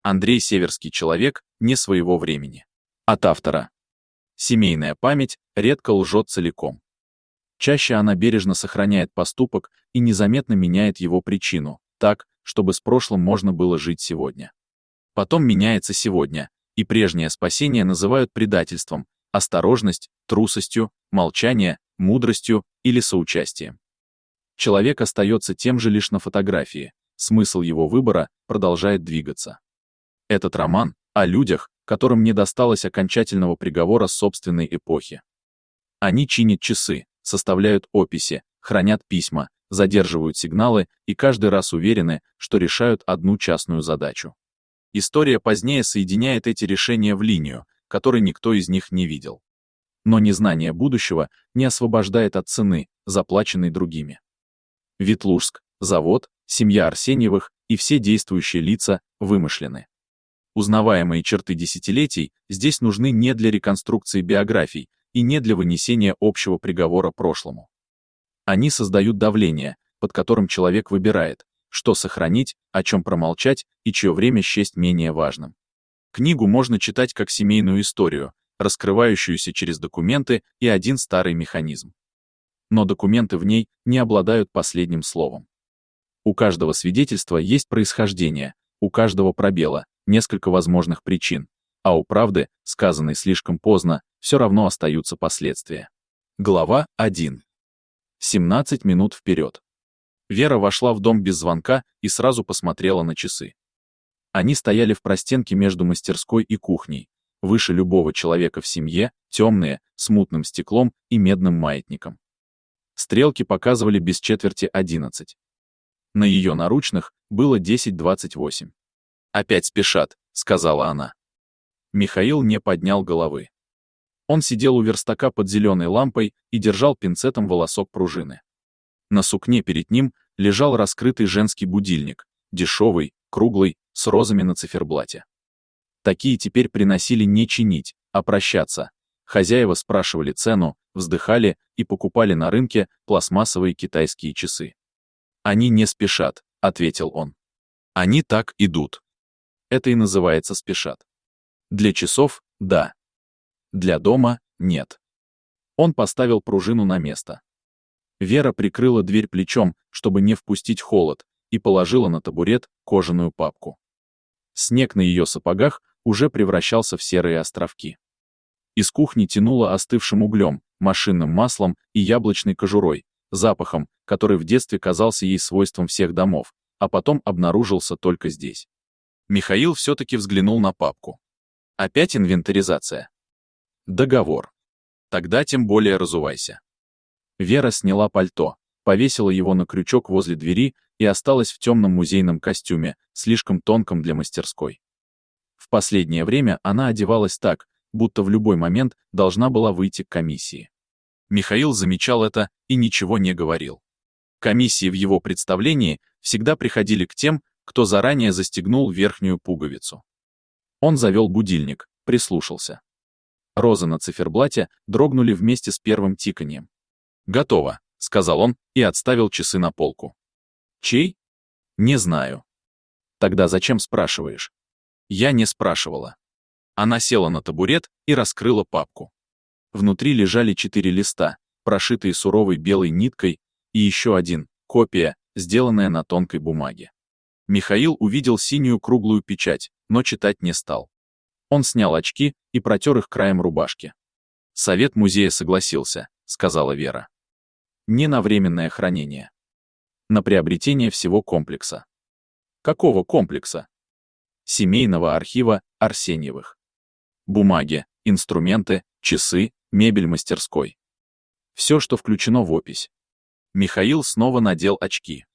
Андрей Северский человек не своего времени. От автора. Семейная память редко лжет целиком. Чаще она бережно сохраняет поступок и незаметно меняет его причину, так, чтобы с прошлым можно было жить сегодня. Потом меняется сегодня, и прежнее спасение называют предательством, осторожность, трусостью, молчание, мудростью или соучастием. Человек остается тем же лишь на фотографии, смысл его выбора продолжает двигаться. Этот роман о людях, которым не досталось окончательного приговора собственной эпохи. Они чинят часы, составляют описи, хранят письма, задерживают сигналы и каждый раз уверены, что решают одну частную задачу. История позднее соединяет эти решения в линию, которой никто из них не видел. Но незнание будущего не освобождает от цены, заплаченной другими. Ветлужск, завод, семья Арсеньевых и все действующие лица вымышлены. Узнаваемые черты десятилетий здесь нужны не для реконструкции биографий и не для вынесения общего приговора прошлому. Они создают давление, под которым человек выбирает, что сохранить, о чем промолчать и чье время счесть менее важным. Книгу можно читать как семейную историю, раскрывающуюся через документы и один старый механизм. Но документы в ней не обладают последним словом. У каждого свидетельства есть происхождение, у каждого пробела несколько возможных причин, а у правды, сказанной слишком поздно, все равно остаются последствия. Глава 1. 17 минут вперед. Вера вошла в дом без звонка и сразу посмотрела на часы. Они стояли в простенке между мастерской и кухней, выше любого человека в семье, темные, с мутным стеклом и медным маятником. Стрелки показывали без четверти 11. На ее наручных было 10:28. «Опять спешат», — сказала она. Михаил не поднял головы. Он сидел у верстака под зеленой лампой и держал пинцетом волосок пружины. На сукне перед ним лежал раскрытый женский будильник, дешевый, круглый, с розами на циферблате. Такие теперь приносили не чинить, а прощаться. Хозяева спрашивали цену, вздыхали и покупали на рынке пластмассовые китайские часы. «Они не спешат», — ответил он. «Они так идут». Это и называется спешат. Для часов — да. Для дома — нет. Он поставил пружину на место. Вера прикрыла дверь плечом, чтобы не впустить холод, и положила на табурет кожаную папку. Снег на ее сапогах уже превращался в серые островки. Из кухни тянуло остывшим углем, машинным маслом и яблочной кожурой, запахом, который в детстве казался ей свойством всех домов, а потом обнаружился только здесь. Михаил все-таки взглянул на папку. Опять инвентаризация. Договор. Тогда тем более разувайся. Вера сняла пальто, повесила его на крючок возле двери и осталась в темном музейном костюме, слишком тонком для мастерской. В последнее время она одевалась так, будто в любой момент должна была выйти к комиссии. Михаил замечал это и ничего не говорил. Комиссии в его представлении всегда приходили к тем, кто заранее застегнул верхнюю пуговицу. Он завел будильник, прислушался. Розы на циферблате дрогнули вместе с первым тиканьем. «Готово», — сказал он и отставил часы на полку. «Чей?» «Не знаю». «Тогда зачем спрашиваешь?» «Я не спрашивала». Она села на табурет и раскрыла папку. Внутри лежали 4 листа, прошитые суровой белой ниткой, и еще один, копия, сделанная на тонкой бумаге. Михаил увидел синюю круглую печать, но читать не стал. Он снял очки и протер их краем рубашки. «Совет музея согласился», — сказала Вера. «Не на временное хранение. На приобретение всего комплекса». «Какого комплекса?» «Семейного архива Арсеньевых. Бумаги, инструменты, часы, мебель мастерской. Все, что включено в опись». Михаил снова надел очки.